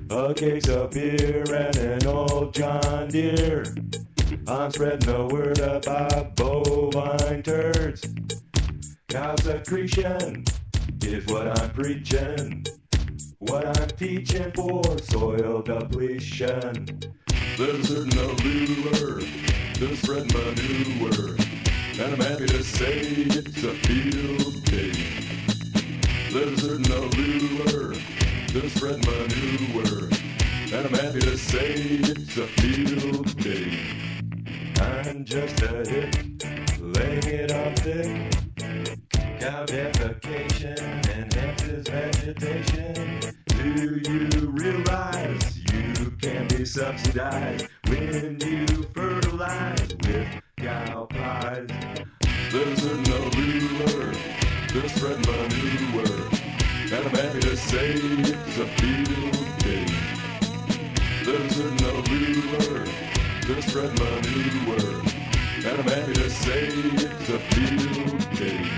a case of beer and an old John Deere. I'm spreading the word about bovine turds. Cow secretion is what I'm preaching, what I'm teaching for soil depletion. There's a certain allure to spread manure, and I'm happy to say it's a field day. There's a certain allure to spread manure, and I'm happy to say it's a field day. I'm just a hit, laying it on thick. Cow defecation enhances vegetation. Do you realize you can be subsidized when you fertilize with cow pies? There's a certain allure to spread manure, and I'm happy to say it's a field day. There's a certain allure to spread manure, and I'm happy to say it's a field day.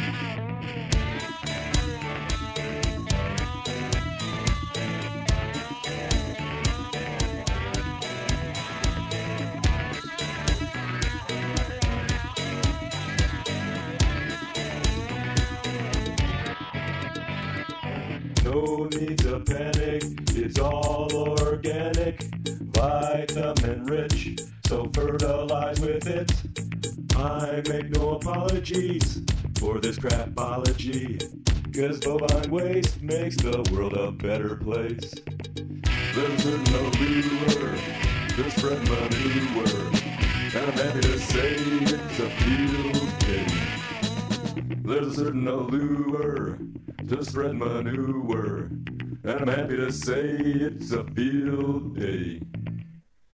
No need to panic, it's all organic, vitamin rich, so fertilize with it. I make no apologies for this crapology, 'cause bovine waste makes the world a better place. There's a certain allure to spread manure, and I'm happy to say it's a field day. There's a certain allure to spread manure, and I'm happy to say it's a field day.